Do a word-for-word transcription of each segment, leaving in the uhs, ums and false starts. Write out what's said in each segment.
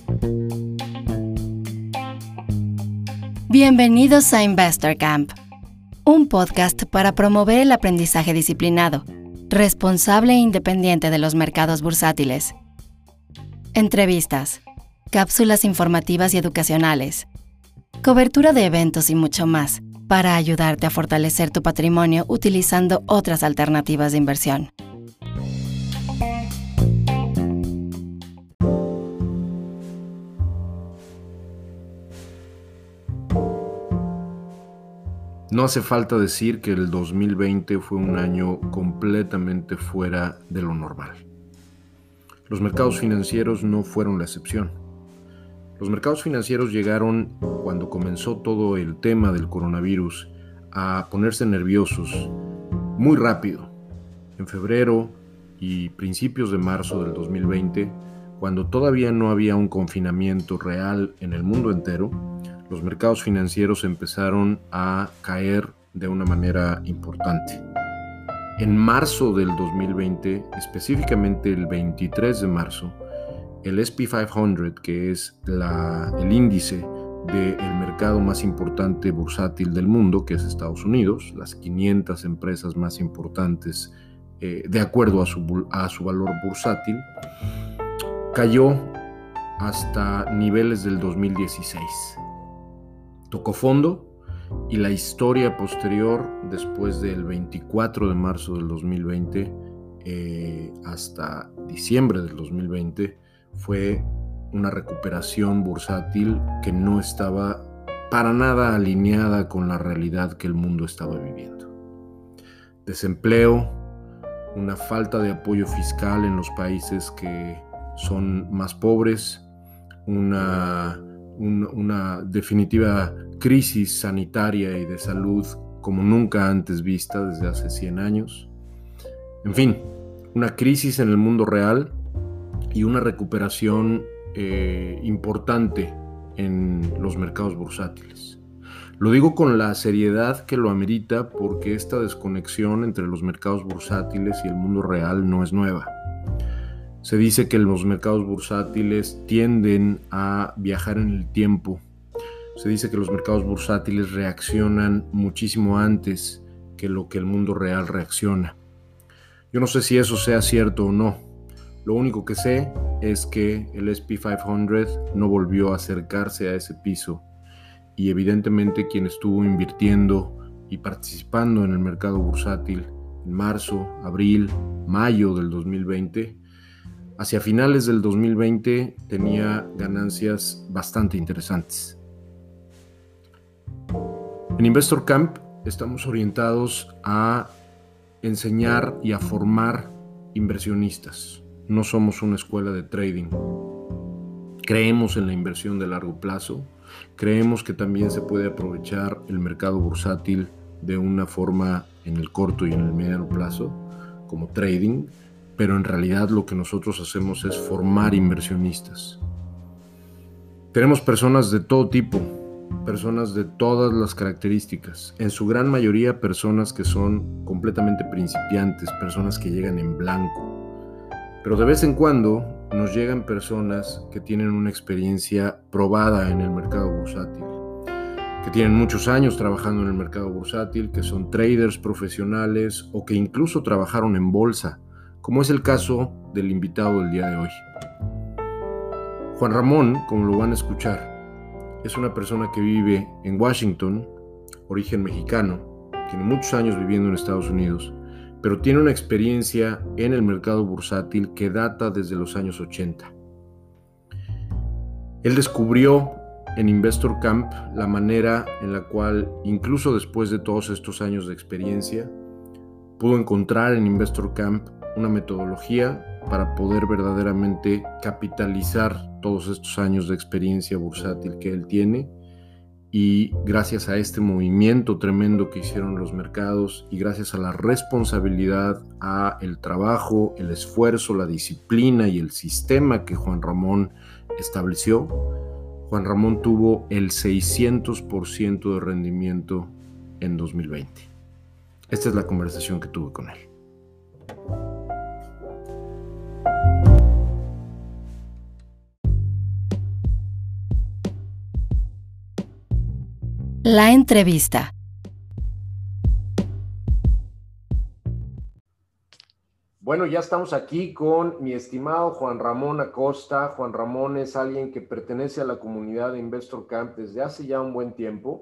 Bienvenidos a Investor Camp, un podcast para promover el aprendizaje disciplinado, responsable e independiente de los mercados bursátiles. Entrevistas, cápsulas informativas y educacionales, cobertura de eventos y mucho más para ayudarte a fortalecer tu patrimonio utilizando otras alternativas de inversión. No hace falta decir que el dos mil veinte fue un año completamente fuera de lo normal. Los mercados financieros no fueron la excepción. Los mercados financieros llegaron, cuando comenzó todo el tema del coronavirus, a ponerse nerviosos muy rápido. En febrero y principios de marzo del dos mil veinte, cuando todavía no había un confinamiento real en el mundo entero, los mercados financieros empezaron a caer de una manera importante. En marzo del dos mil veinte, específicamente el veintitrés de marzo, el ese and pe quinientos, que es la, el índice del mercado más importante bursátil del mundo, que es Estados Unidos, las quinientas empresas más importantes eh, de acuerdo a su, a su valor bursátil, cayó hasta niveles del dos mil dieciséis. Tocó fondo y la historia posterior, después del veinticuatro de marzo del dos mil veinte eh, hasta diciembre del dos mil veinte, fue una recuperación bursátil que no estaba para nada alineada con la realidad que el mundo estaba viviendo. Desempleo, una falta de apoyo fiscal en los países que son más pobres, una... una definitiva crisis sanitaria y de salud como nunca antes vista desde hace cien años. En fin, una crisis en el mundo real y una recuperación eh, importante en los mercados bursátiles. Lo digo con la seriedad que lo amerita porque esta desconexión entre los mercados bursátiles y el mundo real no es nueva. Se dice que los mercados bursátiles tienden a viajar en el tiempo. Se dice que los mercados bursátiles reaccionan muchísimo antes que lo que el mundo real reacciona. Yo no sé si eso sea cierto o no. Lo único que sé es que el ese and pe quinientos no volvió a acercarse a ese piso y evidentemente quien estuvo invirtiendo y participando en el mercado bursátil en marzo, abril, mayo del dos mil veinte, hacia finales del dos mil veinte tenía ganancias bastante interesantes. En Investor Camp estamos orientados a enseñar y a formar inversionistas. No somos una escuela de trading. Creemos en la inversión de largo plazo. Creemos que también se puede aprovechar el mercado bursátil de una forma en el corto y en el mediano plazo, como trading. Pero en realidad lo que nosotros hacemos es formar inversionistas. Tenemos personas de todo tipo, personas de todas las características, en su gran mayoría personas que son completamente principiantes, personas que llegan en blanco. Pero de vez en cuando nos llegan personas que tienen una experiencia probada en el mercado bursátil, que tienen muchos años trabajando en el mercado bursátil, que son traders profesionales o que incluso trabajaron en bolsa, como es el caso del invitado del día de hoy. Juan Ramón, como lo van a escuchar, es una persona que vive en Washington, origen mexicano, tiene muchos años viviendo en Estados Unidos, pero tiene una experiencia en el mercado bursátil que data desde los años ochenta. Él descubrió en Investor Camp la manera en la cual, incluso después de todos estos años de experiencia, pudo encontrar en Investor Camp una metodología para poder verdaderamente capitalizar todos estos años de experiencia bursátil que él tiene, y gracias a este movimiento tremendo que hicieron los mercados y gracias a la responsabilidad, a el trabajo, el esfuerzo, la disciplina y el sistema que Juan Ramón estableció, Juan Ramón tuvo el seiscientos por ciento de rendimiento en dos mil veinte. Esta es la conversación que tuve con él. La entrevista. Bueno, ya estamos aquí con mi estimado Juan Ramón Acosta. Juan Ramón es alguien que pertenece a la comunidad de Investor Camp desde hace ya un buen tiempo,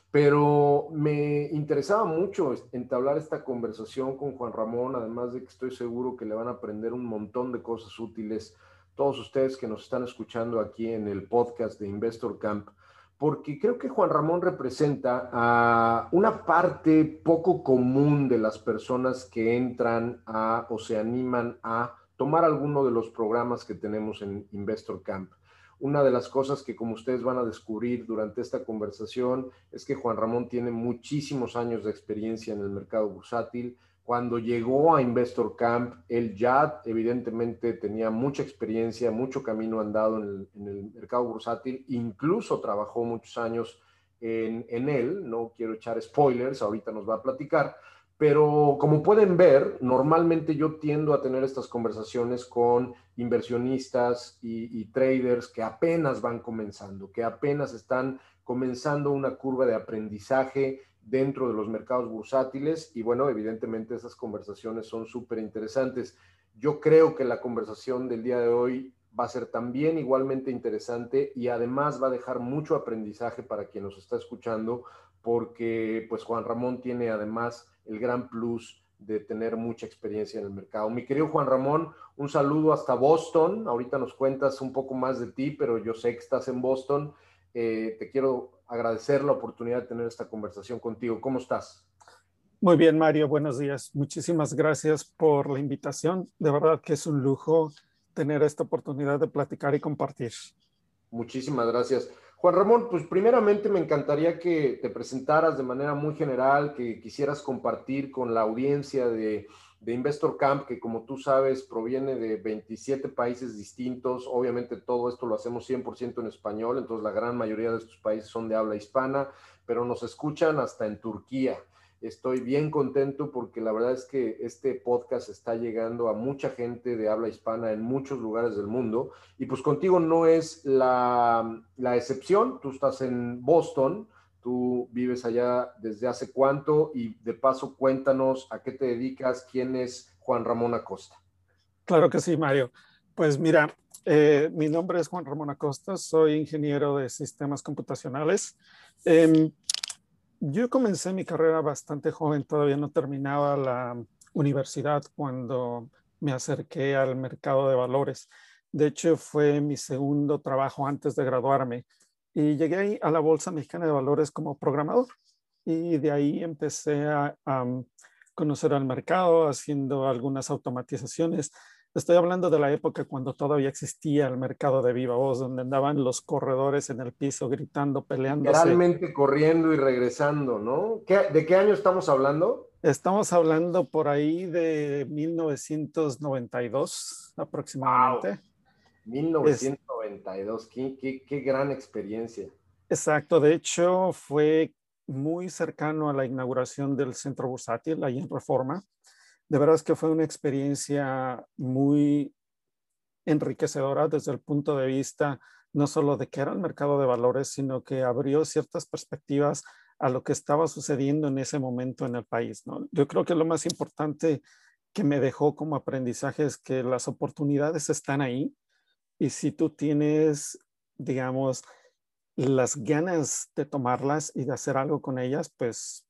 pero me interesaba mucho entablar esta conversación con Juan Ramón, además de que estoy seguro que le van a aprender un montón de cosas útiles todos ustedes que nos están escuchando aquí en el podcast de Investor Camp, porque creo que Juan Ramón representa a una parte poco común de las personas que entran a o se animan a tomar alguno de los programas que tenemos en Investor Camp. Una de las cosas que, como ustedes van a descubrir durante esta conversación, es que Juan Ramón tiene muchísimos años de experiencia en el mercado bursátil. Cuando llegó a Investor Camp, él ya evidentemente tenía mucha experiencia, mucho camino andado en el, en el mercado bursátil, incluso trabajó muchos años en, en él, no quiero echar spoilers, ahorita nos va a platicar, pero como pueden ver, normalmente yo tiendo a tener estas conversaciones con inversionistas y, y traders que apenas van comenzando, que apenas están comenzando una curva de aprendizaje dentro de los mercados bursátiles y bueno, evidentemente esas conversaciones son súper interesantes. Yo creo que la conversación del día de hoy va a ser también igualmente interesante y además va a dejar mucho aprendizaje para quien nos está escuchando porque pues Juan Ramón tiene además el gran plus de tener mucha experiencia en el mercado. Mi querido Juan Ramón, un saludo hasta Boston. Ahorita nos cuentas un poco más de ti, pero yo sé que estás en Boston. Eh, te quiero agradecer la oportunidad de tener esta conversación contigo. ¿Cómo estás? Muy bien, Mario. Buenos días. Muchísimas gracias por la invitación. De verdad que es un lujo tener esta oportunidad de platicar y compartir. Muchísimas gracias. Juan Ramón, pues primeramente me encantaría que te presentaras de manera muy general, que quisieras compartir con la audiencia de, de Investor Camp, que como tú sabes proviene de veintisiete países distintos. Obviamente todo esto lo hacemos cien por ciento en español, entonces la gran mayoría de estos países son de habla hispana, pero nos escuchan hasta en Turquía. Estoy bien contento porque la verdad es que este podcast está llegando a mucha gente de habla hispana en muchos lugares del mundo y pues contigo no es la, la excepción. Tú estás en Boston, tú vives allá desde hace cuánto y de paso cuéntanos a qué te dedicas, quién es Juan Ramón Acosta. Claro que sí, Mario. Pues mira, eh, mi nombre es Juan Ramón Acosta, soy ingeniero de sistemas computacionales. Eh, Yo comencé mi carrera bastante joven, todavía no terminaba la universidad cuando me acerqué al mercado de valores. De hecho, fue mi segundo trabajo antes de graduarme y llegué ahí a la Bolsa Mexicana de Valores como programador y de ahí empecé a, a conocer al mercado haciendo algunas automatizaciones. Estoy hablando de la época cuando todavía existía el mercado de viva voz, donde andaban los corredores en el piso gritando, peleándose. Literalmente corriendo y regresando, ¿no? ¿Qué, ¿De qué año estamos hablando? Estamos hablando por ahí de mil novecientos noventa y dos aproximadamente. Wow, mil novecientos noventa y dos, es, qué, qué, qué gran experiencia. Exacto, de hecho fue muy cercano a la inauguración del Centro Bursátil ahí en Reforma. De verdad es que fue una experiencia muy enriquecedora desde el punto de vista no solo de qué era el mercado de valores, sino que abrió ciertas perspectivas a lo que estaba sucediendo en ese momento en el país, ¿no? Yo creo que lo más importante que me dejó como aprendizaje es que las oportunidades están ahí y si tú tienes, digamos, las ganas de tomarlas y de hacer algo con ellas, pues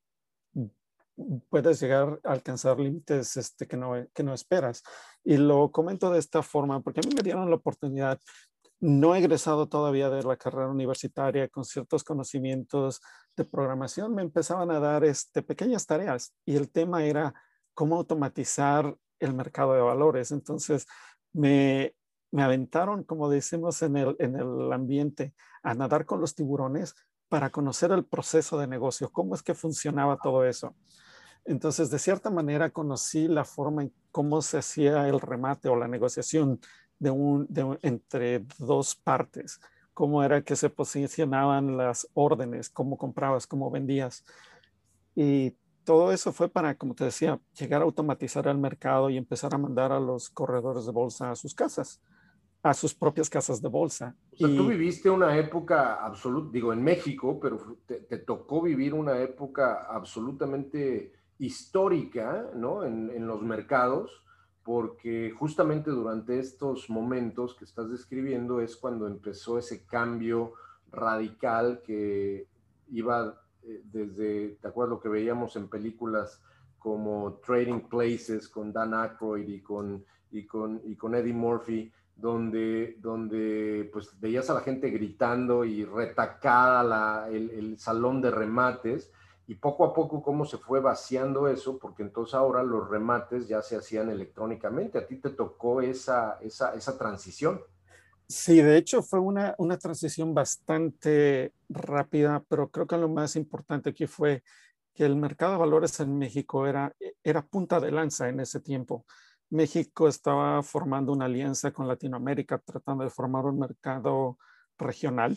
puedes llegar a alcanzar límites este, que, no, que no esperas. Y lo comento de esta forma porque a mí me dieron la oportunidad. No he egresado todavía de la carrera universitaria con ciertos conocimientos de programación. Me empezaban a dar este, pequeñas tareas y el tema era cómo automatizar el mercado de valores. Entonces me, me aventaron, como decimos en el, en el ambiente, a nadar con los tiburones para conocer el proceso de negocio, cómo es que funcionaba todo eso. Entonces, de cierta manera, conocí la forma en cómo se hacía el remate o la negociación de un, de un, entre dos partes, cómo era que se posicionaban las órdenes, cómo comprabas, cómo vendías. Y todo eso fue para, como te decía, llegar a automatizar el mercado y empezar a mandar a los corredores de bolsa a sus casas, a sus propias casas de bolsa. O sea, tú Y viviste una época absoluta, digo, en México, pero te, te tocó vivir una época absolutamente histórica, ¿no? En, en los mercados, porque justamente durante estos momentos que estás describiendo es cuando empezó ese cambio radical que iba eh, desde, ¿te acuerdas lo que veíamos en películas como Trading Places con Dan Aykroyd y con, y con, y con Eddie Murphy? Donde, donde pues veías a la gente gritando y retacada la, el, el salón de remates, y poco a poco cómo se fue vaciando eso, porque entonces ahora los remates ya se hacían electrónicamente. ¿A ti te tocó esa, esa, esa transición? sí, de hecho fue una, una transición bastante rápida, pero creo que lo más importante aquí fue que el mercado de valores en México era, era punta de lanza en ese tiempo. México estaba formando una alianza con Latinoamérica, tratando de formar un mercado regional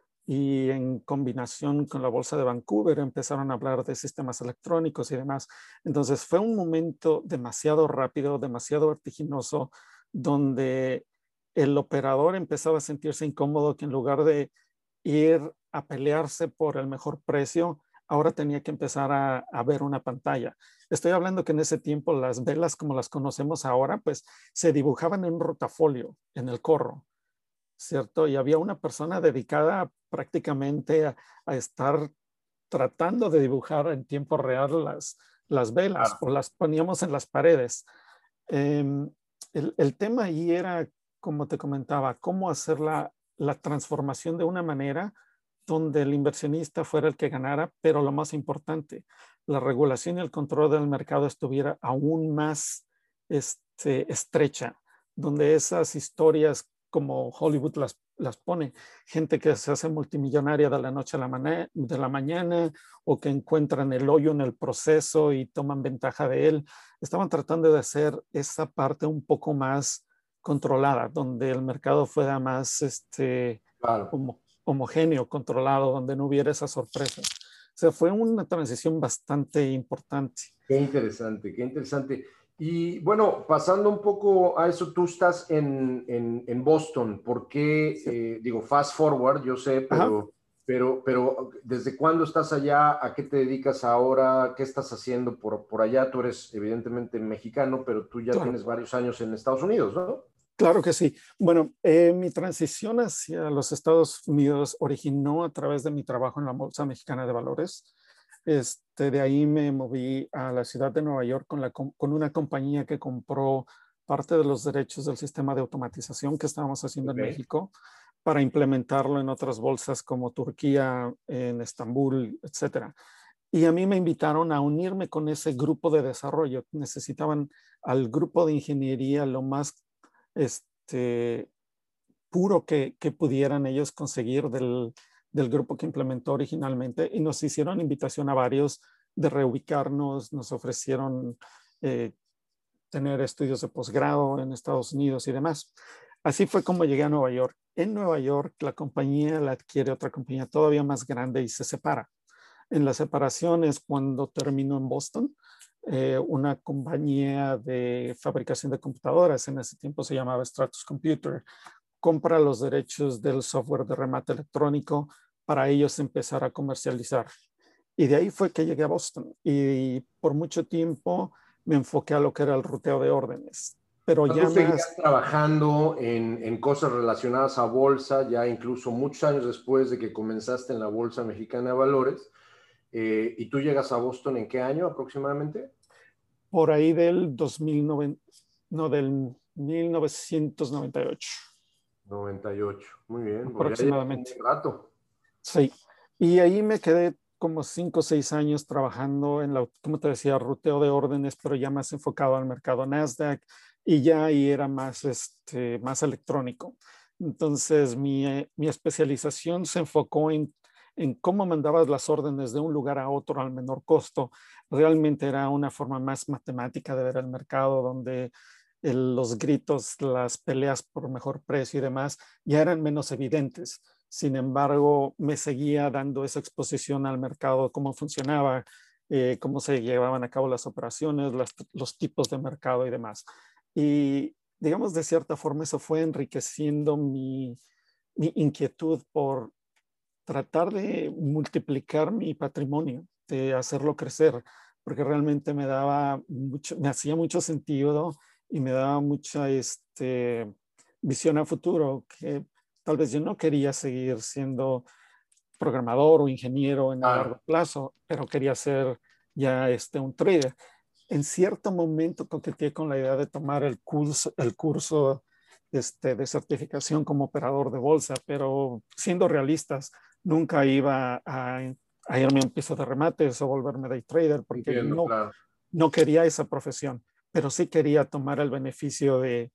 y en combinación con la Bolsa de Vancouver empezaron a hablar de sistemas electrónicos y demás. Entonces fue un momento demasiado rápido, demasiado vertiginoso, donde el operador empezaba a sentirse incómodo que en lugar de ir a pelearse por el mejor precio, ahora tenía que empezar a, a ver una pantalla. Estoy hablando que en ese tiempo las velas como las conocemos ahora, pues se dibujaban en un rotafolio, en el corro, ¿cierto? Y había una persona dedicada prácticamente a, a estar tratando de dibujar en tiempo real las, las velas Claro. o las poníamos en las paredes. Eh, el, el, tema ahí era, como te comentaba, cómo hacer la, la transformación de una manera donde el inversionista fuera el que ganara, pero lo más importante, la regulación y el control del mercado estuviera aún más este, estrecha, donde esas historias como Hollywood las, las pone, gente que se hace multimillonaria de la noche a la, mañana, de la mañana o que encuentran el hoyo en el proceso y toman ventaja de él. Estaban tratando de hacer esa parte un poco más controlada, donde el mercado fuera más este, Claro. homo, homogéneo, controlado, donde no hubiera esas sorpresas. O sea, fue una transición bastante importante. Qué interesante, qué interesante. Y bueno, pasando un poco a eso, tú estás en, en, en Boston. ¿Por qué? Sí. Eh, digo, fast forward, yo sé, Ajá. pero, pero, pero ¿desde cuándo estás allá? ¿A qué te dedicas ahora? ¿Qué estás haciendo por, por allá? Tú eres evidentemente mexicano, pero tú ya Claro. tienes varios años en Estados Unidos, ¿no? Claro que sí. Bueno, eh, mi transición hacia los Estados Unidos originó a través de mi trabajo en la Bolsa Mexicana de Valores. Este, de ahí me moví a la ciudad de Nueva York con, la, con una compañía que compró parte de los derechos del sistema de automatización que estábamos haciendo en Ok. México para implementarlo en otras bolsas como Turquía, en Estambul, etcétera. Y a mí me invitaron a unirme con ese grupo de desarrollo. Necesitaban al grupo de ingeniería lo más este, puro que, que pudieran ellos conseguir del, del grupo que implementó originalmente y nos hicieron invitación a varios de reubicarnos, nos ofrecieron eh, tener estudios de posgrado en Estados Unidos y demás. Así fue como llegué a Nueva York. En Nueva York la compañía la adquiere otra compañía todavía más grande y se separa. En la separación es cuando terminó en Boston, eh, una compañía de fabricación de computadoras, en ese tiempo se llamaba Stratus Computer, compra los derechos del software de remate electrónico para ellos empezar a comercializar. Y de ahí fue que llegué a Boston y por mucho tiempo me enfoqué a lo que era el ruteo de órdenes, pero Tú ya seguías más, trabajando en, en cosas relacionadas a bolsa, ya incluso muchos años después de que comenzaste en la Bolsa Mexicana de Valores. Eh, ¿y tú llegas a Boston en qué año aproximadamente? por ahí del dos mil nueve, no, del mil novecientos noventa y ocho noventa y ocho. Muy bien, pues ya llevas un aproximadamente. buen rato. Sí, y ahí me quedé como cinco o seis años trabajando en la, como te decía, ruteo de órdenes, pero ya más enfocado al mercado Nasdaq y ya ahí era más, este, más electrónico. Entonces mi, eh, mi especialización se enfocó en, en cómo mandabas las órdenes de un lugar a otro al menor costo. Realmente era una forma más matemática de ver el mercado, donde el, los gritos, las peleas por mejor precio y demás ya eran menos evidentes. Sin embargo, me seguía dando esa exposición al mercado, cómo funcionaba, eh, cómo se llevaban a cabo las operaciones, las, los tipos de mercado y demás. Y digamos, de cierta forma, eso fue enriqueciendo mi, mi inquietud por tratar de multiplicar mi patrimonio, de hacerlo crecer, porque realmente me daba mucho, me hacía mucho sentido y me daba mucha este, visión a futuro, que tal vez yo no quería seguir siendo programador o ingeniero en el Ah, largo plazo, pero quería ser ya este, un trader. En cierto momento coqueteé con la idea de tomar el curso, el curso este, de certificación como operador de bolsa, pero siendo realistas, nunca iba a, a irme a un piso de remates o volverme day trader porque entiendo, no, claro. no quería esa profesión, pero sí quería tomar el beneficio de,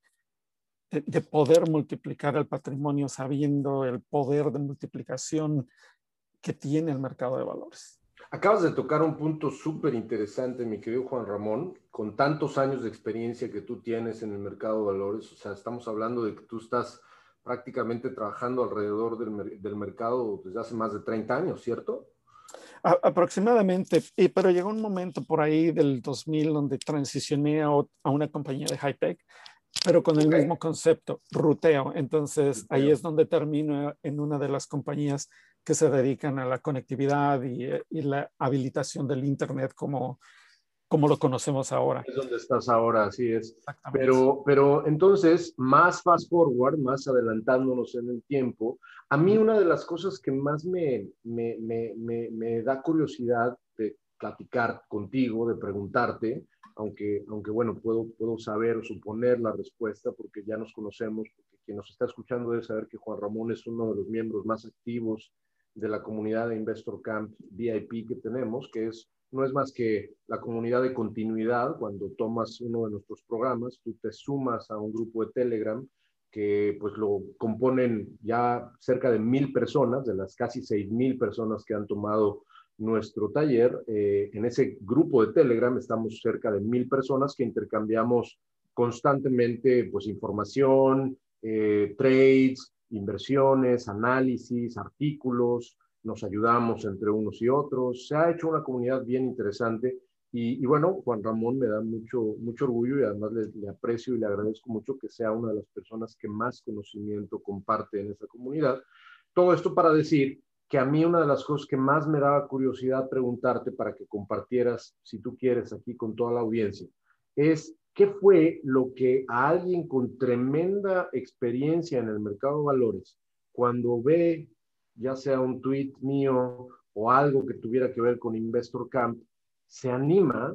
de, de poder multiplicar el patrimonio sabiendo el poder de multiplicación que tiene el mercado de valores. Acabas de tocar un punto súper interesante, mi querido Juan Ramón, con tantos años de experiencia que tú tienes en el mercado de valores. O sea, estamos hablando de que tú estás prácticamente trabajando alrededor del, del mercado desde hace más de treinta años, ¿cierto? A, aproximadamente, y, pero llegó un momento por ahí del dos mil donde transicioné a, a una compañía de high-tech, pero con el Ok. mismo concepto, ruteo. Entonces, ahí Ruteo. es donde termino en una de las compañías que se dedican a la conectividad y, y la habilitación del Internet como, como lo conocemos ahora. Es donde estás ahora, así es. Exactamente. Pero, pero entonces, más fast forward, más adelantándonos en el tiempo, a mí una de las cosas que más me, me, me, me, me da curiosidad de platicar contigo, de preguntarte, aunque, aunque bueno, puedo, puedo saber o suponer la respuesta porque ya nos conocemos, porque quien nos está escuchando debe saber que Juan Ramón es uno de los miembros más activos de la comunidad de Investor Camp V I P que tenemos, que es no es más que la comunidad de continuidad. Cuando tomas uno de nuestros programas, tú te sumas a un grupo de Telegram que pues lo componen ya cerca de mil personas, de las casi seis mil personas que han tomado nuestro taller. Eh, en ese grupo de Telegram estamos cerca de mil personas que intercambiamos constantemente pues información, eh, trades, inversiones, análisis, artículos, nos ayudamos entre unos y otros. Se ha hecho una comunidad bien interesante y, y bueno, Juan Ramón me da mucho, mucho orgullo y además le, le aprecio y le agradezco mucho que sea una de las personas que más conocimiento comparte en esa comunidad. Todo esto para decir que a mí una de las cosas que más me daba curiosidad preguntarte para que compartieras, si tú quieres, aquí con toda la audiencia, es qué fue lo que a alguien con tremenda experiencia en el mercado de valores, cuando ve ya sea un tweet mío o algo que tuviera que ver con Investor Camp, se anima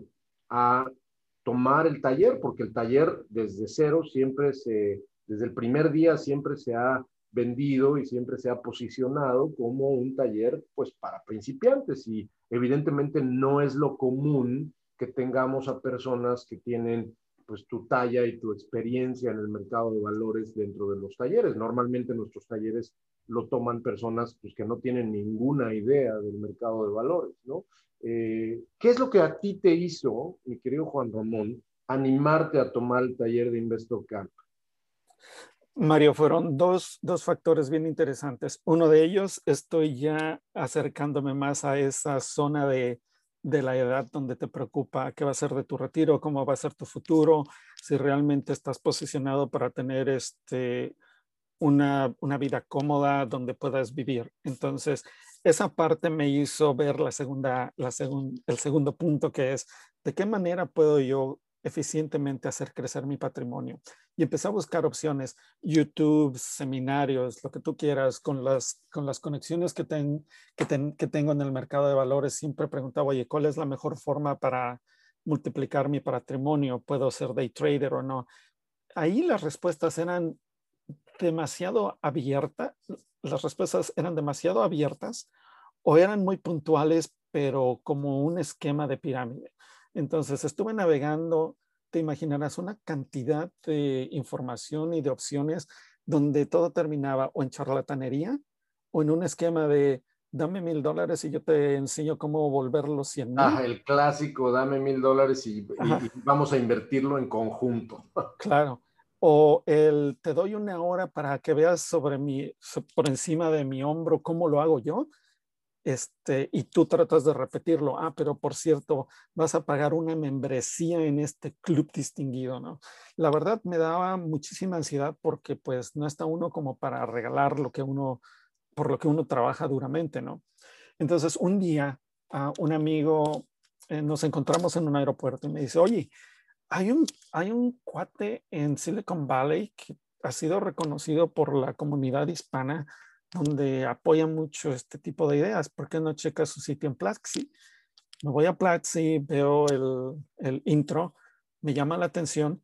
a tomar el taller, porque el taller desde cero siempre se, desde el primer día siempre se ha vendido y siempre se ha posicionado como un taller pues para principiantes y evidentemente no es lo común que tengamos a personas que tienen pues tu talla y tu experiencia en el mercado de valores dentro de los talleres. Normalmente nuestros talleres lo toman personas pues, que no tienen ninguna idea del mercado de valores, ¿no? Eh, ¿Qué es lo que a ti te hizo, mi querido Juan Ramón, animarte a tomar el taller de Investor Camp? Mario, fueron dos, dos factores bien interesantes. Uno de ellos, estoy ya acercándome más a esa zona de, de la edad donde te preocupa qué va a ser de tu retiro, cómo va a ser tu futuro, si realmente estás posicionado para tener este, una, una vida cómoda donde puedas vivir. Entonces, esa parte me hizo ver la segunda, la segun, el segundo punto, que es de qué manera puedo yo eficientemente hacer crecer mi patrimonio. Y empecé a buscar opciones, YouTube, seminarios, lo que tú quieras, con las, con las conexiones que, ten, que, ten, que tengo en el mercado de valores. Siempre preguntaba, oye, ¿cuál es la mejor forma para multiplicar mi patrimonio? ¿Puedo ser day trader o no? Ahí las respuestas eran demasiado abiertas, las respuestas eran demasiado abiertas o eran muy puntuales, pero como un esquema de pirámide. Entonces estuve navegando, te imaginarás, una cantidad de información y de opciones donde todo terminaba o en charlatanería o en un esquema de dame mil dólares y yo te enseño cómo volverlos cien Ah, mil. el clásico, dame mil dólares y, y, y vamos a invertirlo en conjunto. Claro. O el te doy una hora para que veas sobre mi, por encima de mi hombro cómo lo hago yo. Este, y tú tratas de repetirlo. Ah, pero por cierto, vas a pagar una membresía en este club distinguido, ¿no? La verdad me daba muchísima ansiedad porque pues no está uno como para regalar lo que uno, por lo que uno trabaja duramente, ¿no? Entonces un día uh, un amigo, eh, nos encontramos en un aeropuerto y me dice, oye, hay un, hay un cuate en Silicon Valley que ha sido reconocido por la comunidad hispana donde apoya mucho este tipo de ideas. ¿Por qué no checas su sitio en Platzi? Me voy a Platzi, veo el, el intro, me llama la atención,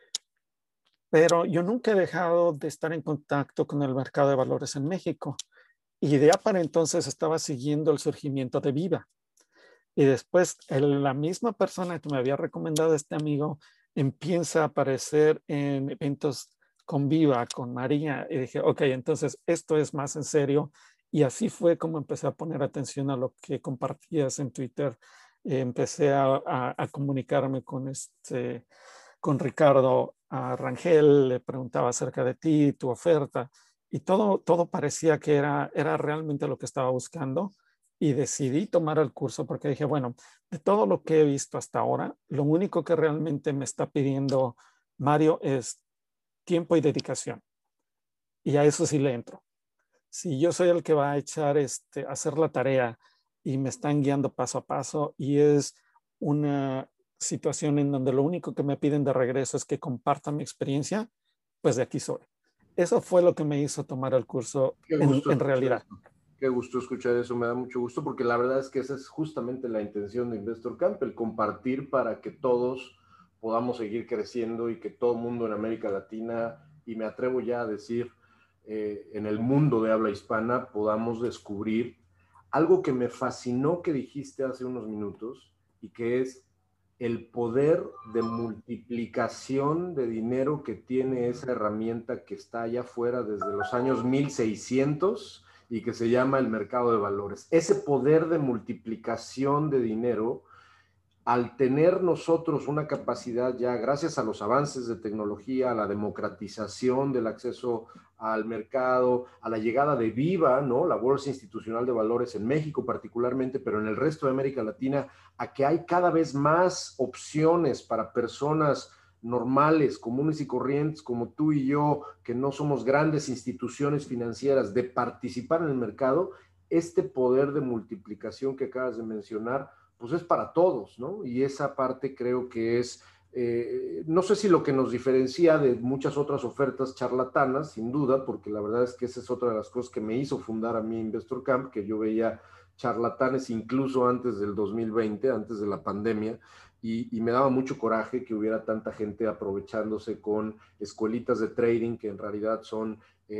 pero yo nunca he dejado de estar en contacto con el mercado de valores en México. Y de para entonces estaba siguiendo el surgimiento de Viva. Y después el, la misma persona que me había recomendado a este amigo empieza a aparecer en eventos con Viva, con María. Y dije, ok, entonces esto es más en serio. Y así fue como empecé a poner atención a lo que compartías en Twitter. Eh, empecé a, a, a comunicarme con, este, con Ricardo a Rangel, le preguntaba acerca de ti, tu oferta. Y todo, todo parecía que era, era realmente lo que estaba buscando. Y decidí tomar el curso porque dije, bueno, de todo lo que he visto hasta ahora, lo único que realmente me está pidiendo Mario es tiempo y dedicación. Y a eso sí le entro. Si yo soy el que va a echar, este, a hacer la tarea y me están guiando paso a paso y es una situación en donde lo único que me piden de regreso es que comparta mi experiencia, pues de aquí soy. Eso fue lo que me hizo tomar el curso Qué en, gusto en escuchar realidad. eso. Qué gusto escuchar eso, me da mucho gusto porque la verdad es que esa es justamente la intención de Investor Camp, el compartir para que todos podamos seguir creciendo y que todo el mundo en América Latina, y me atrevo ya a decir, eh, en el mundo de habla hispana, podamos descubrir algo que me fascinó que dijiste hace unos minutos y que es el poder de multiplicación de dinero que tiene esa herramienta que está allá afuera desde los años mil seiscientos y que se llama el mercado de valores. Ese poder de multiplicación de dinero, al tener nosotros una capacidad ya, gracias a los avances de tecnología, a la democratización del acceso al mercado, a la llegada de Viva, ¿no? La Bolsa Institucional de Valores en México particularmente, pero en el resto de América Latina, a que hay cada vez más opciones para personas normales, comunes y corrientes como tú y yo, que no somos grandes instituciones financieras, de participar en el mercado. Este poder de multiplicación que acabas de mencionar pues es para todos, ¿no? Y esa parte creo que es, eh, no sé si lo que nos diferencia de muchas otras ofertas charlatanas, sin duda, porque la verdad es que esa es otra de las cosas que me hizo fundar a mí Investor Camp, que yo veía charlatanes incluso antes del dos mil veinte, antes de la pandemia, y, y me daba mucho coraje que hubiera tanta gente aprovechándose con escuelitas de trading que en realidad son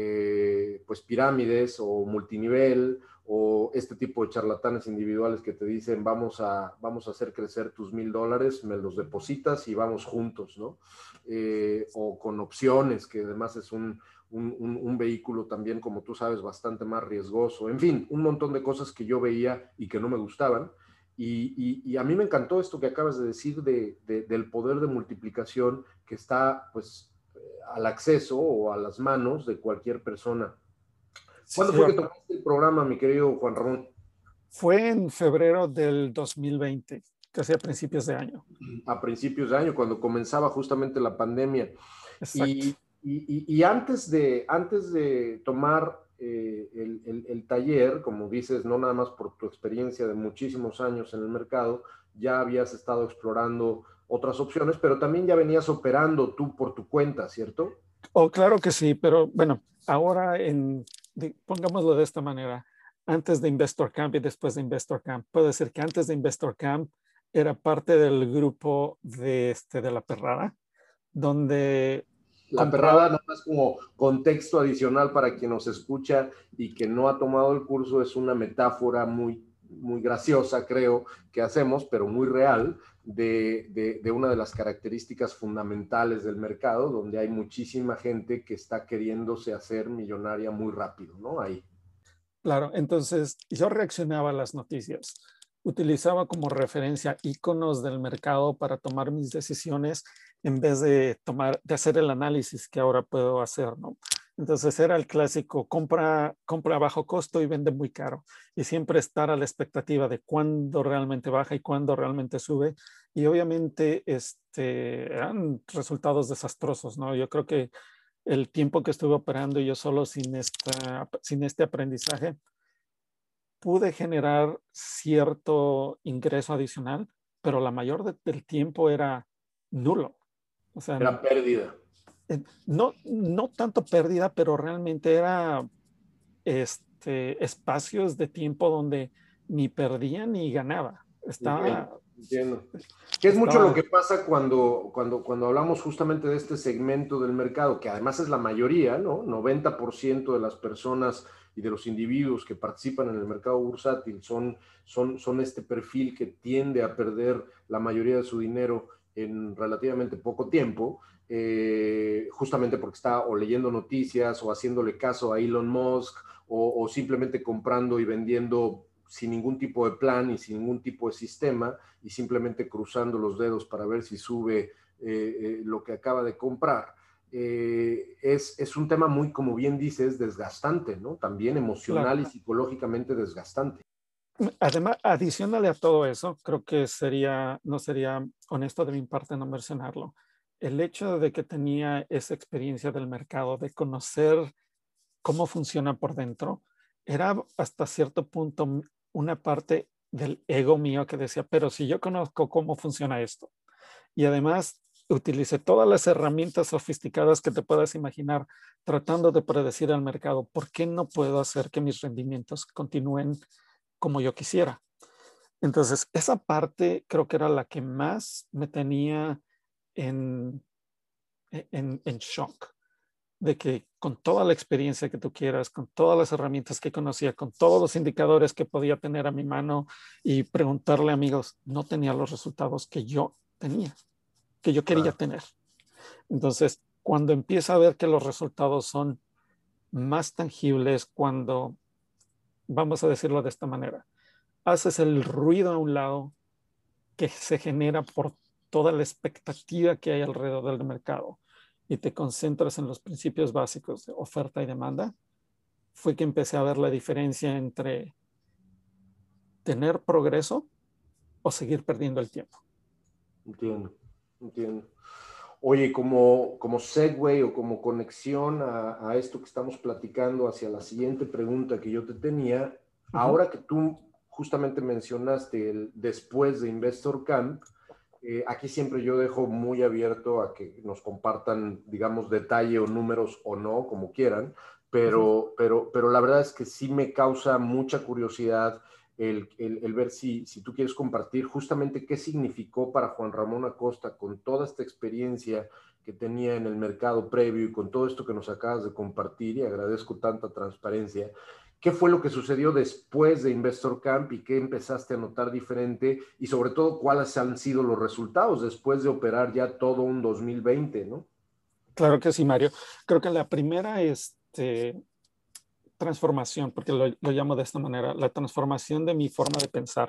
eh, pues pirámides o multinivel, o este tipo de charlatanes individuales que te dicen vamos a, vamos a hacer crecer tus mil dólares, me los depositas y vamos juntos, ¿no? Eh, o con opciones, que además es un, un, un, un vehículo también, como tú sabes, bastante más riesgoso. En fin, un montón de cosas que yo veía y que no me gustaban. Y, y, y a mí me encantó esto que acabas de decir de, de, del poder de multiplicación que está pues al acceso o a las manos de cualquier persona. ¿Cuándo Sí, fue que tomaste el programa, mi querido Juan Ramón? fue en febrero del dos mil veinte, casi a principios de año. A principios de año, cuando comenzaba justamente la pandemia. Exacto. Y, y, y antes, de, antes de tomar eh, el, el, el taller, como dices, no nada más por tu experiencia de muchísimos años en el mercado, ya habías estado explorando otras opciones, pero también ya venías operando tú por tu cuenta, ¿cierto? Oh, claro que sí, pero bueno, ahora en, de, pongámoslo de esta manera, antes de Investor Camp y después de Investor Camp, puedo decir que antes de Investor Camp era parte del grupo de, este, de La Perrada, donde La compraba. perrada, nada más como contexto adicional para quien nos escucha y que no ha tomado el curso, es una metáfora muy, muy graciosa, creo, que hacemos, pero muy real, de, de, de una de las características fundamentales del mercado, donde hay muchísima gente que está queriéndose hacer millonaria muy rápido, ¿no? Ahí. Claro, entonces yo reaccionaba a las noticias, utilizaba como referencia iconos del mercado para tomar mis decisiones en vez de tomar, de hacer el análisis que ahora puedo hacer, ¿no? Entonces era el clásico, compra, compra a bajo costo y vende muy caro. Y siempre estar a la expectativa de cuándo realmente baja y cuándo realmente sube. Y obviamente este, eran resultados desastrosos, ¿no? Yo creo que el tiempo que estuve operando yo solo sin, esta, sin este aprendizaje, pude generar cierto ingreso adicional, pero la mayor de, del tiempo era nulo. O sea, Era pérdida. no, no tanto pérdida, pero realmente era este, espacios de tiempo donde ni perdía ni ganaba. Estaba, Entiendo, entiendo. Que es mucho lo estaba, que pasa cuando, cuando, cuando hablamos justamente de este segmento del mercado, que además es la mayoría, ¿no? noventa por ciento de las personas y de los individuos que participan en el mercado bursátil son, son, son este perfil que tiende a perder la mayoría de su dinero en relativamente poco tiempo, eh, justamente porque está o leyendo noticias o haciéndole caso a Elon Musk o, o simplemente comprando y vendiendo sin ningún tipo de plan y sin ningún tipo de sistema y simplemente cruzando los dedos para ver si sube eh, eh, lo que acaba de comprar. Eh, es, es un tema muy, como bien dices, desgastante, ¿no? También emocional claro. y psicológicamente desgastante. Además, adicional a todo eso, creo que sería, no sería honesto de mi parte no mencionarlo. El hecho de que tenía esa experiencia del mercado, de conocer cómo funciona por dentro, era hasta cierto punto una parte del ego mío que decía, pero si yo conozco cómo funciona esto, y además utilicé todas las herramientas sofisticadas que te puedas imaginar tratando de predecir el mercado, ¿por qué no puedo hacer que mis rendimientos continúen como yo quisiera? Entonces, esa parte creo que era la que más me tenía en, en, en shock, de que con toda la experiencia que tú quieras, con todas las herramientas que conocía, con todos los indicadores que podía tener a mi mano y preguntarle a amigos, no tenía los resultados que yo tenía, que yo quería Claro. tener. Entonces, cuando empieza a ver que los resultados son más tangibles, cuando, vamos a decirlo de esta manera, haces el ruido a un lado que se genera por toda la expectativa que hay alrededor del mercado y te concentras en los principios básicos de oferta y demanda, fue que empecé a ver la diferencia entre tener progreso o seguir perdiendo el tiempo. Entiendo, entiendo. Oye, como, como segue o como conexión a, a esto que estamos platicando hacia la siguiente pregunta que yo te tenía, Uh -huh. ahora que tú justamente mencionaste el después de Investor Camp, eh, aquí siempre yo dejo muy abierto a que nos compartan, digamos, detalle o números o no, como quieran, pero, uh -huh. pero, pero la verdad es que sí me causa mucha curiosidad el, el, el ver si, si tú quieres compartir justamente qué significó para Juan Ramón Acosta con toda esta experiencia que tenía en el mercado previo y con todo esto que nos acabas de compartir, y agradezco tanta transparencia. ¿Qué fue lo que sucedió después de Investor Camp y qué empezaste a notar diferente? Y sobre todo, ¿cuáles han sido los resultados después de operar ya todo un dos mil veinte, ¿no? Claro que sí, Mario. Creo que la primera este, transformación, porque lo, lo llamo de esta manera, la transformación de mi forma de pensar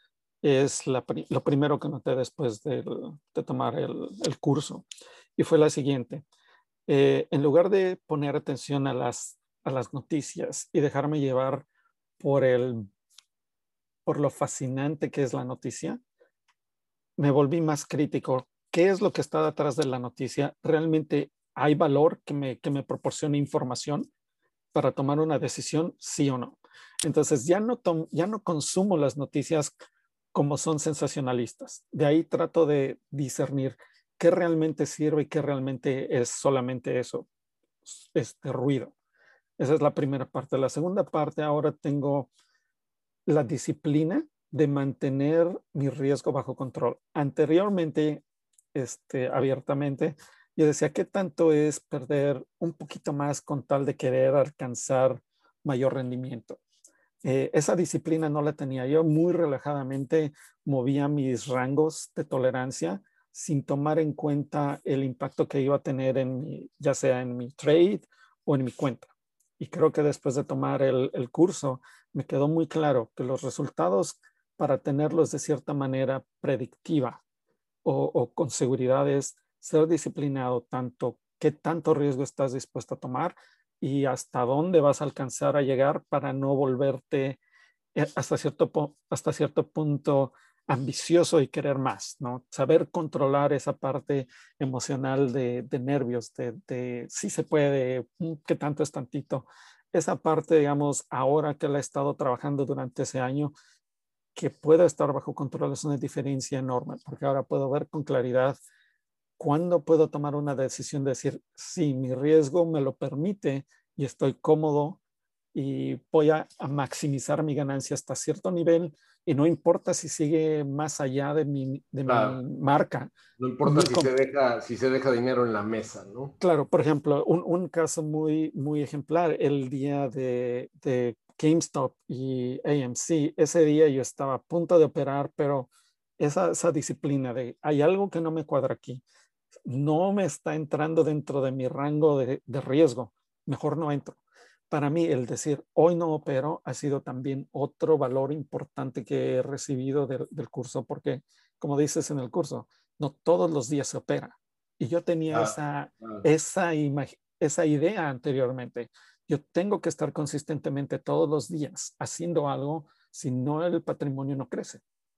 es la, lo primero que noté después de, de tomar el, el curso. Y fue la siguiente. Eh, en lugar de poner atención a las, a las noticias y dejarme llevar por, el, por lo fascinante que es la noticia, me volví más crítico. ¿Qué es lo que está detrás de la noticia? ¿Realmente hay valor que me, que me proporcione información para tomar una decisión, sí o no? Entonces ya no, tom, ya no consumo las noticias como son sensacionalistas. De ahí trato de discernir qué realmente sirve y qué realmente es solamente eso, este ruido. Esa es la primera parte. La segunda parte, ahora tengo la disciplina de mantener mi riesgo bajo control. Anteriormente, este, abiertamente, yo decía, ¿qué tanto es perder un poquito más con tal de querer alcanzar mayor rendimiento? Eh, esa disciplina no la tenía. Yo muy relajadamente movía mis rangos de tolerancia sin tomar en cuenta el impacto que iba a tener en mi, ya sea en mi trade o en mi cuenta. Y creo que después de tomar el, el curso, me quedó muy claro que los resultados, para tenerlos de cierta manera predictiva o, o con seguridad, es ser disciplinado tanto qué tanto riesgo estás dispuesto a tomar y hasta dónde vas a alcanzar a llegar para no volverte eh, hasta cierto, hasta cierto punto ambicioso y querer más, ¿no? Saber controlar esa parte emocional de, de nervios, de, de si se puede, qué tanto es tantito. Esa parte, digamos, ahora que la he estado trabajando durante ese año, que pueda estar bajo control es una diferencia enorme, porque ahora puedo ver con claridad cuándo puedo tomar una decisión de decir, sí, mi riesgo me lo permite y estoy cómodo y voy a, a maximizar mi ganancia hasta cierto nivel y no importa si sigue más allá de mi, de Claro. mi marca. No importa si se deja, si se deja dinero en la mesa, ¿no? Claro, por ejemplo, un, un caso muy, muy ejemplar, el día de, de GameStop y A M C, ese día yo estaba a punto de operar, pero esa, esa disciplina de hay algo que no me cuadra aquí, no me está entrando dentro de mi rango de, de riesgo, mejor no entro. Para mí, el decir hoy no opero ha sido también otro valor importante que he recibido de, del curso, porque como dices en el curso, no todos los días se opera. Y yo tenía Ah, esa, ah. esa, esa idea anteriormente. Yo tengo que estar consistentemente todos los días haciendo algo, si no el patrimonio no crece.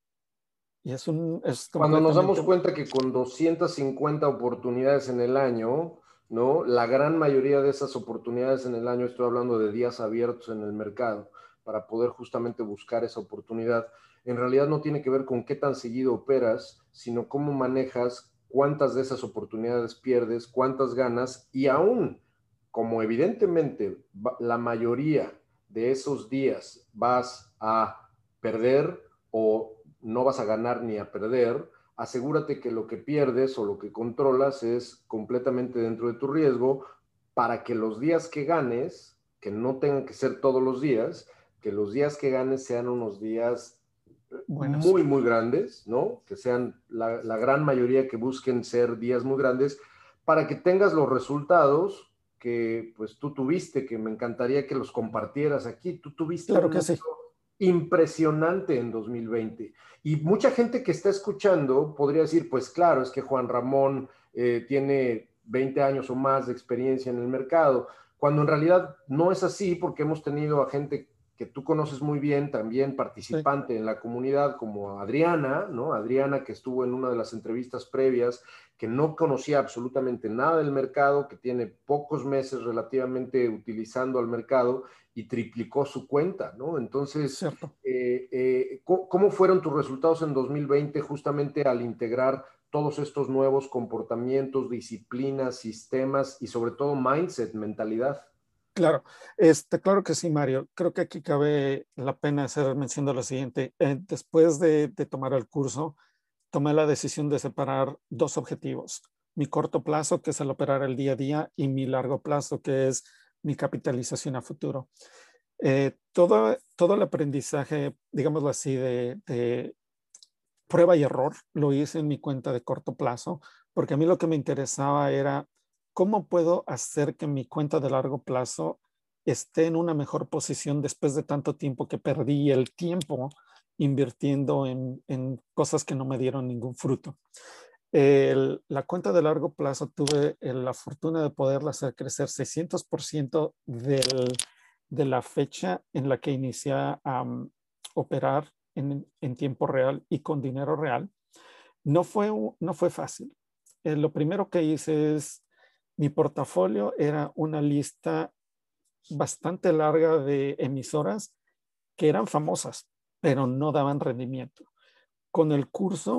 Y es un, es Cuando nos damos completamente... cuenta que con doscientas cincuenta oportunidades en el año, ¿no? La gran mayoría de esas oportunidades en el año, estoy hablando de días abiertos en el mercado, para poder justamente buscar esa oportunidad, en realidad no tiene que ver con qué tan seguido operas, sino cómo manejas, cuántas de esas oportunidades pierdes, cuántas ganas, y aún, como evidentemente la mayoría de esos días vas a perder o no vas a ganar ni a perder, asegúrate que lo que pierdes o lo que controlas es completamente dentro de tu riesgo para que los días que ganes, que no tengan que ser todos los días, que los días que ganes sean unos días buenos. muy, muy grandes, ¿no? Que sean la, la gran mayoría que busquen ser días muy grandes para que tengas los resultados que pues tú tuviste, que me encantaría que los compartieras aquí. Tú tuviste Claro un que sí. impresionante en dos mil veinte. Y mucha gente que está escuchando podría decir, pues claro, es que Juan Ramón eh, tiene veinte años o más de experiencia en el mercado, cuando en realidad no es así, porque hemos tenido a gente que tú conoces muy bien, también Sí. participante en la comunidad, como Adriana, ¿no? Adriana, que estuvo en una de las entrevistas previas, que no conocía absolutamente nada del mercado, que tiene pocos meses relativamente utilizando al mercado y triplicó su cuenta, ¿no? Entonces, Cierto. eh, eh, ¿cómo fueron tus resultados en dos mil veinte justamente al integrar todos estos nuevos comportamientos, disciplinas, sistemas y sobre todo mindset, mentalidad? Claro, este, claro que sí, Mario. Creo que aquí cabe la pena hacer mención de lo siguiente. Eh, después de, de tomar el curso, tomé la decisión de separar dos objetivos. Mi corto plazo, que es el operar el día a día, y mi largo plazo, que es mi capitalización a futuro. Eh, todo, todo el aprendizaje, digámoslo así, de, de prueba y error, lo hice en mi cuenta de corto plazo, porque a mí lo que me interesaba era cómo puedo hacer que mi cuenta de largo plazo esté en una mejor posición después de tanto tiempo que perdí el tiempo invirtiendo en, en cosas que no me dieron ningún fruto. El, la cuenta de largo plazo tuve la fortuna de poderla hacer crecer seiscientos por ciento del, de la fecha en la que inicié a um, operar en, en, tiempo real y con dinero real. No fue, no fue fácil. Eh, lo primero que hice es, mi portafolio era una lista bastante larga de emisoras que eran famosas, pero no daban rendimiento. Con el curso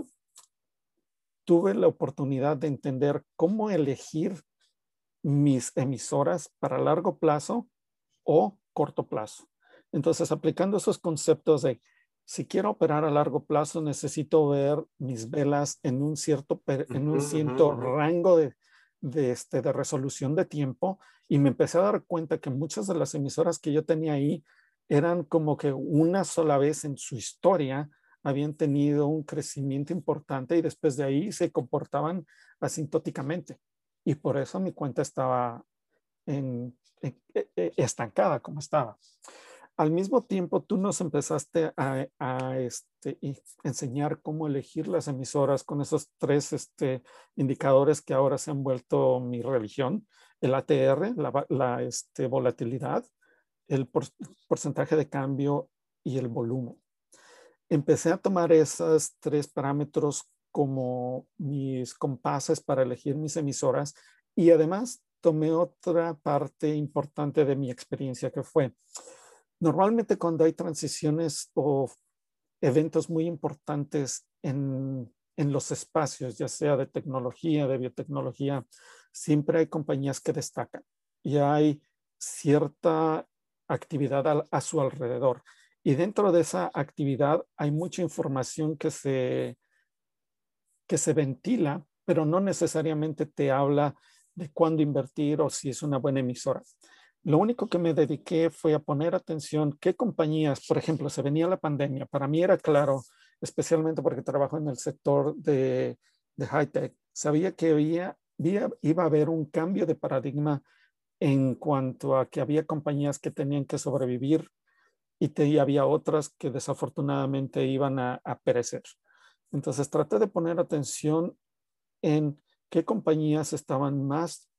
tuve la oportunidad de entender cómo elegir mis emisoras para largo plazo o corto plazo. Entonces, aplicando esos conceptos de si quiero operar a largo plazo, necesito ver mis velas en un cierto, en un cierto Uh-huh, uh-huh. rango de, de, este, de resolución de tiempo, y me empecé a dar cuenta que muchas de las emisoras que yo tenía ahí eran como que una sola vez en su historia habían tenido un crecimiento importante y después de ahí se comportaban asintóticamente. Y por eso mi cuenta estaba en, en, en, estancada como estaba. Al mismo tiempo, tú nos empezaste a, a este, enseñar cómo elegir las emisoras con esos tres este, indicadores que ahora se han vuelto mi religión. el A T R, la, la este, volatilidad, el por, porcentaje de cambio y el volumen. Empecé a tomar esos tres parámetros como mis compases para elegir mis emisoras y además tomé otra parte importante de mi experiencia que fue, normalmente cuando hay transiciones o eventos muy importantes en, en los espacios, ya sea de tecnología, de biotecnología, siempre hay compañías que destacan y hay cierta actividad a, a su alrededor. Y dentro de esa actividad hay mucha información que se, que se ventila, pero no necesariamente te habla de cuándo invertir o si es una buena emisora. Lo único que me dediqué fue a poner atención qué compañías, por ejemplo, se venía la pandemia. Para mí era claro, especialmente porque trabajo en el sector de, de high-tech, sabía que había, había, iba a haber un cambio de paradigma en cuanto a que había compañías que tenían que sobrevivir y, te, y había otras que desafortunadamente iban a, a perecer. Entonces traté de poner atención en qué compañías estaban más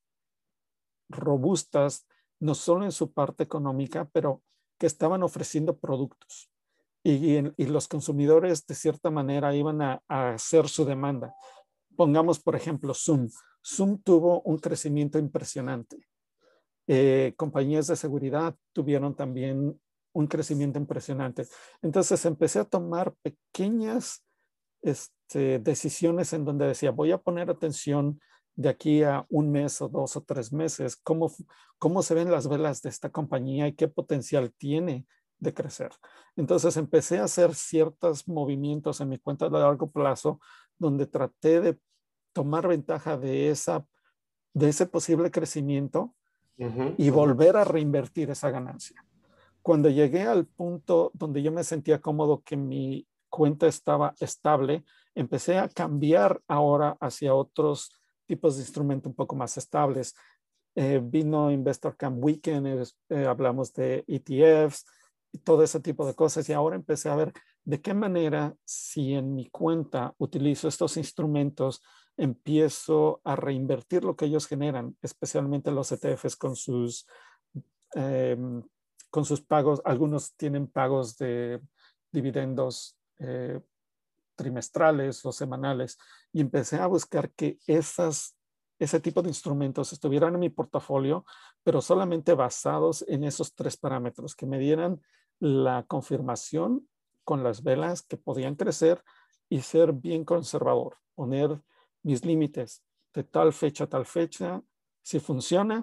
robustas, no solo en su parte económica, pero que estaban ofreciendo productos. Y, y, y los consumidores de cierta manera iban a, a hacer su demanda. Pongamos, por ejemplo, Zoom. Zoom tuvo un crecimiento impresionante. Eh, compañías de seguridad tuvieron también un crecimiento impresionante. Entonces empecé a tomar pequeñas este, decisiones en donde decía, voy a poner atención de aquí a un mes o dos o tres meses, cómo, cómo se ven las velas de esta compañía y qué potencial tiene de crecer. Entonces empecé a hacer ciertos movimientos en mi cuenta de largo plazo donde traté de tomar ventaja de, esa, de ese posible crecimiento uh-huh, y uh-huh. volver a reinvertir esa ganancia. Cuando llegué al punto donde yo me sentía cómodo que mi cuenta estaba estable, empecé a cambiar ahora hacia otros tipos de instrumentos un poco más estables. Eh, vino Investor Camp Weekend, eh, hablamos de E T Fs y todo ese tipo de cosas. Y ahora empecé a ver de qué manera, si en mi cuenta utilizo estos instrumentos, empiezo a reinvertir lo que ellos generan, especialmente los E T Fs con sus, eh, con sus pagos. Algunos tienen pagos de dividendos eh, trimestrales o semanales, y empecé a buscar que esas, ese tipo de instrumentos estuvieran en mi portafolio, pero solamente basados en esos tres parámetros, que me dieran la confirmación con las velas que podían crecer y ser bien conservador, poner mis límites de tal fecha a tal fecha. Si funciona,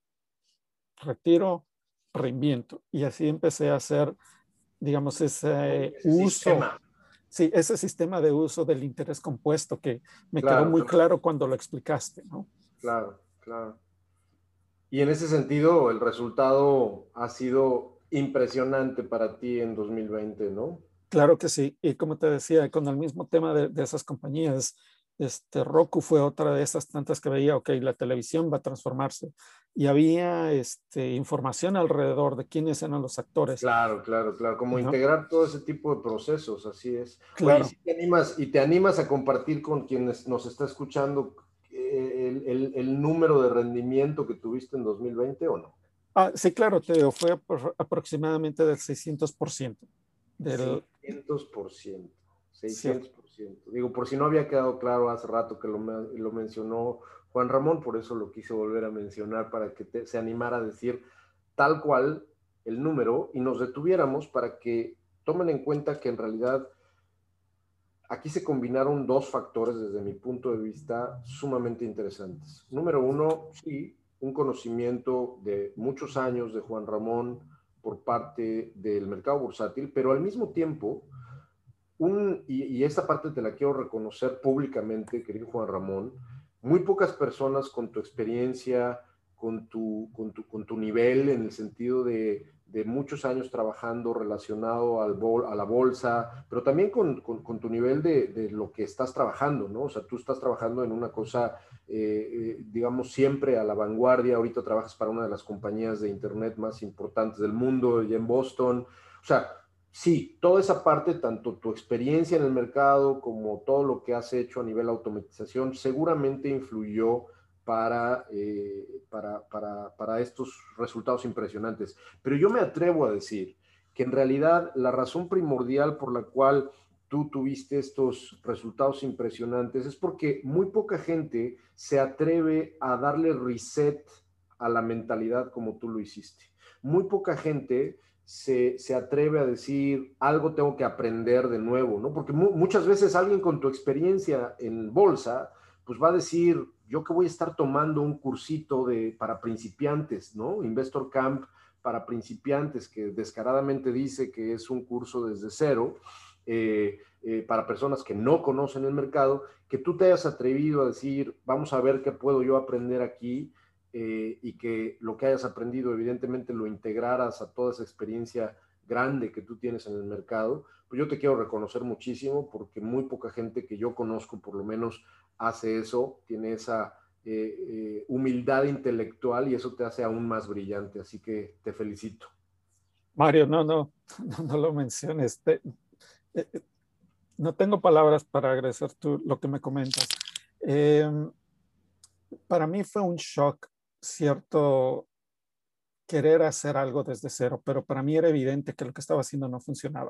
retiro, reinviento. Y así empecé a hacer, digamos, ese, ese uso. Sistema. Sí, ese sistema de uso del interés compuesto que me claro, quedó muy claro. claro cuando lo explicaste, ¿no? Claro, claro. Y en ese sentido, el resultado ha sido impresionante para ti en dos mil veinte, ¿no? Claro que sí. Y como te decía, con el mismo tema de, de esas compañías, este, Roku fue otra de esas tantas que veía, ok, la televisión va a transformarse. Y había este, información alrededor de quiénes eran los actores. Claro, claro, claro. Como ¿no? Integrar todo ese tipo de procesos, así es. Claro. Oye, ¿y, si te animas, y te animas a compartir con quienes nos está escuchando el, el, el número de rendimiento que tuviste en dos mil veinte o no? Ah, sí, claro, Teo, fue aproximadamente del seiscientos por ciento. Del... seiscientos por ciento. seiscientos por ciento. Sí. Digo, por si no había quedado claro hace rato que lo, lo mencionó Juan Ramón, por eso lo quise volver a mencionar para que te, se animara a decir tal cual el número y nos detuviéramos para que tomen en cuenta que en realidad aquí se combinaron dos factores desde mi punto de vista sumamente interesantes. Número uno, sí, un conocimiento de muchos años de Juan Ramón por parte del mercado bursátil, pero al mismo tiempo, un, y, y esta parte te la quiero reconocer públicamente, querido Juan Ramón, muy pocas personas con tu experiencia, con tu, con tu, con tu nivel en el sentido de, de muchos años trabajando relacionado al bol, a la bolsa, pero también con, con, con tu nivel de, de lo que estás trabajando, ¿no? O sea, tú estás trabajando en una cosa, eh, eh, digamos, siempre a la vanguardia. Ahorita trabajas para una de las compañías de internet más importantes del mundo, ya en Boston. O sea, sí, toda esa parte, tanto tu experiencia en el mercado como todo lo que has hecho a nivel automatización, seguramente influyó para, eh, para, para, para estos resultados impresionantes. Pero yo me atrevo a decir que en realidad la razón primordial por la cual tú tuviste estos resultados impresionantes es porque muy poca gente se atreve a darle reset a la mentalidad como tú lo hiciste. Muy poca gente se, se atreve a decir, algo tengo que aprender de nuevo, ¿no? Porque mu muchas veces alguien con tu experiencia en bolsa, pues va a decir, yo que voy a estar tomando un cursito de, para principiantes, ¿no? Investor Camp para principiantes, que descaradamente dice que es un curso desde cero, eh, eh, para personas que no conocen el mercado, que tú te hayas atrevido a decir, vamos a ver qué puedo yo aprender aquí, eh, y que lo que hayas aprendido evidentemente lo integraras a toda esa experiencia grande que tú tienes en el mercado, pues yo te quiero reconocer muchísimo porque muy poca gente que yo conozco por lo menos hace eso, tiene esa eh, eh, humildad intelectual y eso te hace aún más brillante, así que te felicito. Mario, no, no, no, no lo menciones. Te, eh, no tengo palabras para agradecer tú lo que me comentas. Eh, para mí fue un shock, cierto, querer hacer algo desde cero, pero para mí era evidente que lo que estaba haciendo no funcionaba.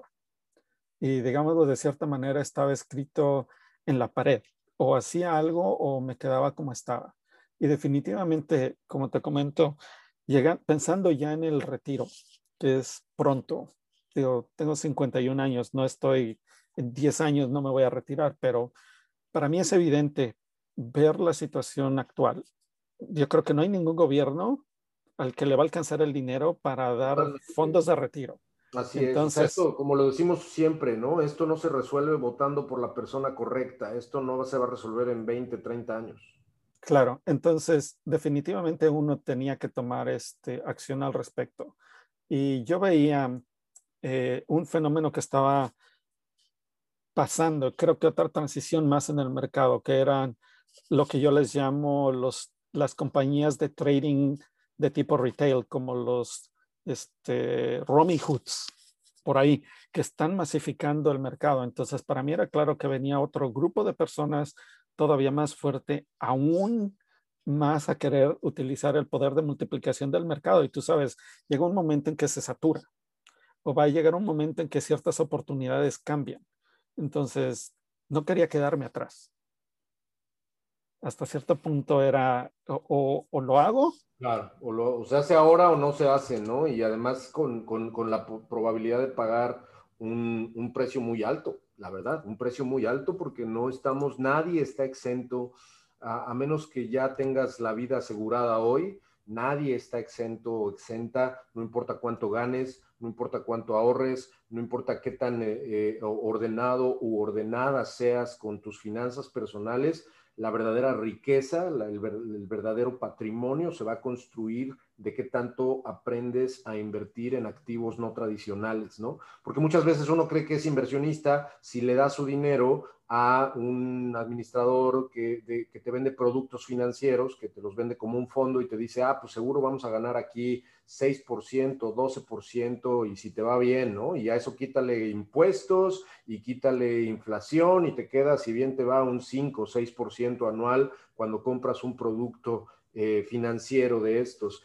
Y digámoslo de cierta manera, estaba escrito en la pared. O hacía algo o me quedaba como estaba. Y definitivamente, como te comento, llega, pensando ya en el retiro, que es pronto. Digo, tengo cincuenta y un años, no estoy, en diez años no me voy a retirar, pero para mí es evidente ver la situación actual. Yo creo que no hay ningún gobierno al que le va a alcanzar el dinero para dar fondos de retiro. Así es, o sea, Entonces, esto, como lo decimos siempre, ¿no? Esto no se resuelve votando por la persona correcta, esto no se va a resolver en veinte, treinta años. claro, entonces definitivamente uno tenía que tomar este, acción al respecto. Y yo veía eh, un fenómeno que estaba pasando, creo que otra transición más en el mercado, que eran lo que yo les llamo los, las compañías de trading de tipo retail, como los este, Robinhoods, por ahí, que están masificando el mercado. Entonces, para mí era claro que venía otro grupo de personas todavía más fuerte, aún más a querer utilizar el poder de multiplicación del mercado. Y tú sabes, llega un momento en que se satura o va a llegar un momento en que ciertas oportunidades cambian. Entonces, no quería quedarme atrás. Hasta cierto punto era o, o, o lo hago. Claro, o, lo, o se hace ahora o no se hace, ¿no? Y además con, con, con la probabilidad de pagar un, un precio muy alto, la verdad, un precio muy alto porque no estamos, nadie está exento, a, a menos que ya tengas la vida asegurada hoy, nadie está exento o exenta, no importa cuánto ganes, no importa cuánto ahorres, no importa qué tan eh, eh, ordenado u ordenada seas con tus finanzas personales, la verdadera riqueza, la, el, el verdadero patrimonio se va a construir de qué tanto aprendes a invertir en activos no tradicionales, ¿no? Porque muchas veces uno cree que es inversionista si le da su dinero a un administrador que, de, que te vende productos financieros, que te los vende como un fondo y te dice, ah, pues seguro vamos a ganar aquí seis por ciento, doce por ciento y si te va bien, ¿no? Y a eso quítale impuestos y quítale inflación y te queda, si bien te va, un cinco o seis por ciento anual cuando compras un producto eh, financiero de estos.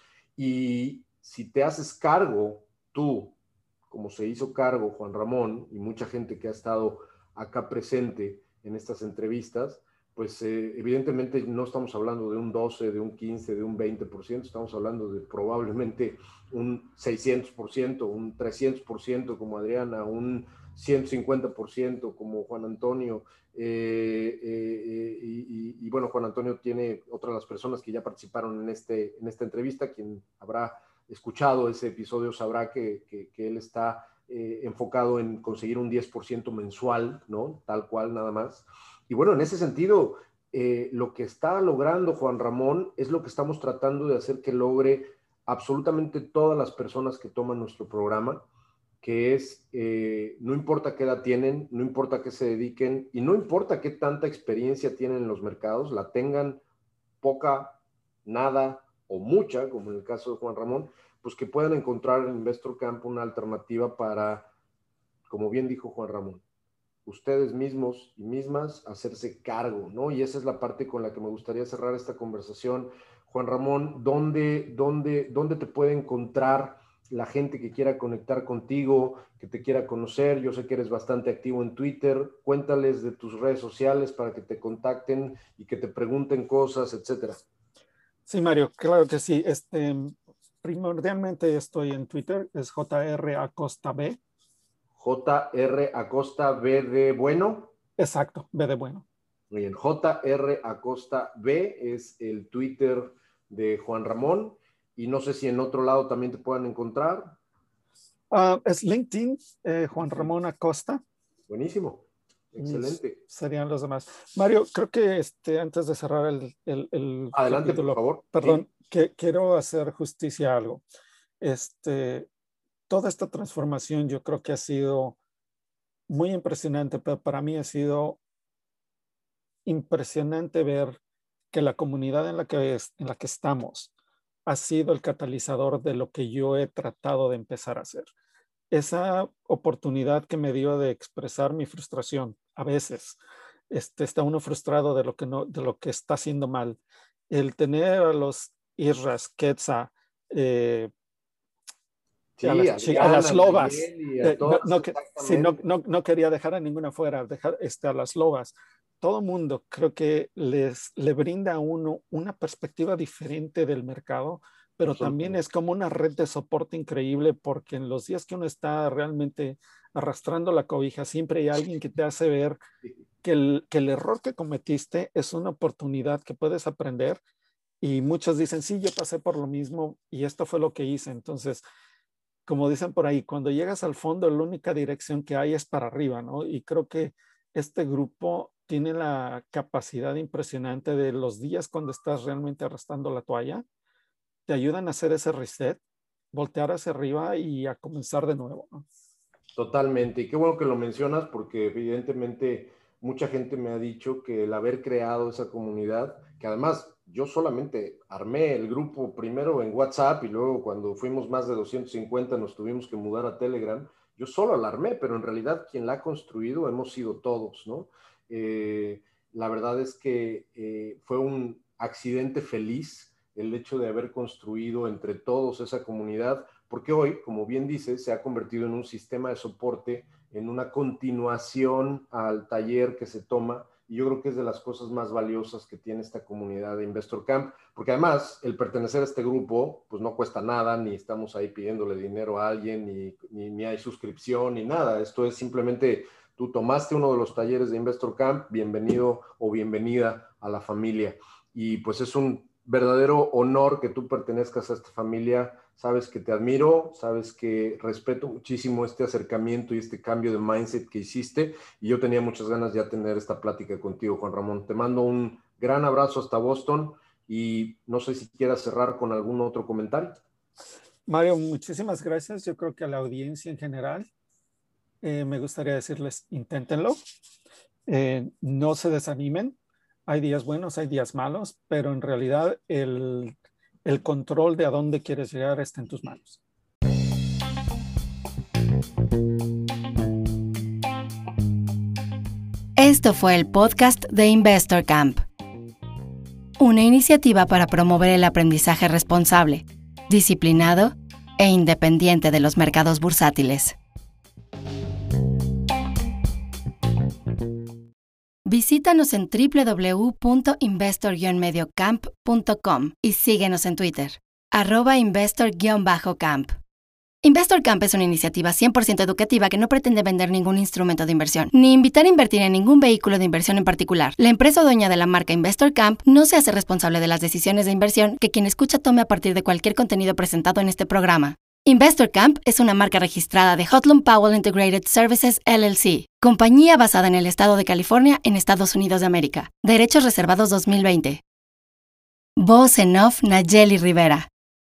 Y si te haces cargo tú, como se hizo cargo Juan Ramón y mucha gente que ha estado acá presente en estas entrevistas, pues eh, evidentemente no estamos hablando de un doce, de un quince, de un veinte por ciento, estamos hablando de probablemente un seiscientos por ciento, un trescientos por ciento como Adriana, un ciento cincuenta por ciento como Juan Antonio. Eh, eh, y, y, y bueno, Juan Antonio tiene otras de las personas que ya participaron en, este, en esta entrevista, quien habrá escuchado ese episodio sabrá que, que, que él está eh, enfocado en conseguir un diez por ciento mensual, ¿no? Tal cual, nada más. Y bueno, en ese sentido, eh, lo que está logrando Juan Ramón es lo que estamos tratando de hacer que logre absolutamente todas las personas que toman nuestro programa, que es, eh, no importa qué edad tienen, no importa qué se dediquen y no importa qué tanta experiencia tienen en los mercados, la tengan poca, nada o mucha, como en el caso de Juan Ramón, pues que puedan encontrar en Investor Camp una alternativa para, como bien dijo Juan Ramón, ustedes mismos y mismas hacerse cargo, ¿no? Y esa es la parte con la que me gustaría cerrar esta conversación. Juan Ramón, ¿dónde, dónde, dónde te puede encontrar la gente que quiera conectar contigo, que te quiera conocer? Yo sé que eres bastante activo en Twitter. Cuéntales de tus redes sociales para que te contacten y que te pregunten cosas, etcétera. Sí, Mario, claro que sí. Este, primordialmente estoy en Twitter, es J R Acosta B. J R Acosta B de bueno. Exacto, B de bueno. Muy bien, J R Acosta B es el Twitter de Juan Ramón. Y no sé si en otro lado también te puedan encontrar. Uh, es LinkedIn, eh, Juan Ramón Acosta. Buenísimo, excelente. Y serían los demás. Mario, creo que este, antes de cerrar el, el, el Adelante, capítulo, por favor. perdón, Sí. que quiero hacer justicia a algo. Este, toda esta transformación yo creo que ha sido muy impresionante, pero para mí ha sido impresionante ver que la comunidad en la que, es, en la que estamos ha sido el catalizador de lo que yo he tratado de empezar a hacer. Esa oportunidad que me dio de expresar mi frustración, a veces este, está uno frustrado de lo, que no, de lo que está haciendo mal. El tener a los Isras, Quetzal, eh, sí, a, las, Adriana, a las lobas, y a eh, no, no, sí, no, exactamente. no, no quería dejar a ninguna fuera, dejar este, a las lobas. Todo mundo creo que les, le brinda a uno una perspectiva diferente del mercado, pero también es como una red de soporte increíble, porque en los días que uno está realmente arrastrando la cobija, siempre hay alguien que te hace ver que el, que el error que cometiste es una oportunidad que puedes aprender. Y muchos dicen, sí, yo pasé por lo mismo y esto fue lo que hice. Entonces, como dicen por ahí, cuando llegas al fondo, la única dirección que hay es para arriba, ¿no? Y creo que este grupo tiene la capacidad impresionante de los días cuando estás realmente arrastrando la toalla, te ayudan a hacer ese reset, voltear hacia arriba y a comenzar de nuevo, ¿no? Totalmente. Y qué bueno que lo mencionas porque evidentemente mucha gente me ha dicho que el haber creado esa comunidad, que además yo solamente armé el grupo primero en WhatsApp y luego cuando fuimos más de doscientos cincuenta nos tuvimos que mudar a Telegram, yo solo la armé, pero en realidad quien la ha construido hemos sido todos, ¿no? Eh, la verdad es que eh, fue un accidente feliz el hecho de haber construido entre todos esa comunidad, porque hoy, como bien dices, se ha convertido en un sistema de soporte, en una continuación al taller que se toma, y yo creo que es de las cosas más valiosas que tiene esta comunidad de Investor Camp, porque además el pertenecer a este grupo, pues no cuesta nada, ni estamos ahí pidiéndole dinero a alguien, ni, ni, ni hay suscripción, ni nada. Esto es simplemente, tú tomaste uno de los talleres de Investor Camp, bienvenido o bienvenida a la familia. Y pues es un verdadero honor que tú pertenezcas a esta familia. Sabes que te admiro, sabes que respeto muchísimo este acercamiento y este cambio de mindset que hiciste, y yo tenía muchas ganas ya de tener esta plática contigo, Juan Ramón. Te mando un gran abrazo hasta Boston y no sé si quieras cerrar con algún otro comentario. Mario, muchísimas gracias. Yo creo que a la audiencia en general eh, me gustaría decirles, inténtenlo, eh, no se desanimen. Hay días buenos, hay días malos, pero en realidad el, el control de a dónde quieres llegar está en tus manos. Esto fue el podcast de Investor Camp, una iniciativa para promover el aprendizaje responsable, disciplinado e independiente de los mercados bursátiles. Visítanos en doble u doble u doble u punto investor guion medio camp punto com y síguenos en Twitter, arroba investor-camp. Investor Camp es una iniciativa cien por ciento educativa que no pretende vender ningún instrumento de inversión, ni invitar a invertir en ningún vehículo de inversión en particular. La empresa dueña de la marca Investor Camp no se hace responsable de las decisiones de inversión que quien escucha tome a partir de cualquier contenido presentado en este programa. Investor Camp es una marca registrada de Heutlen Powell Integrated Services L L C, compañía basada en el estado de California en Estados Unidos de América. Derechos reservados dos mil veinte. Voz en off Nayeli Rivera.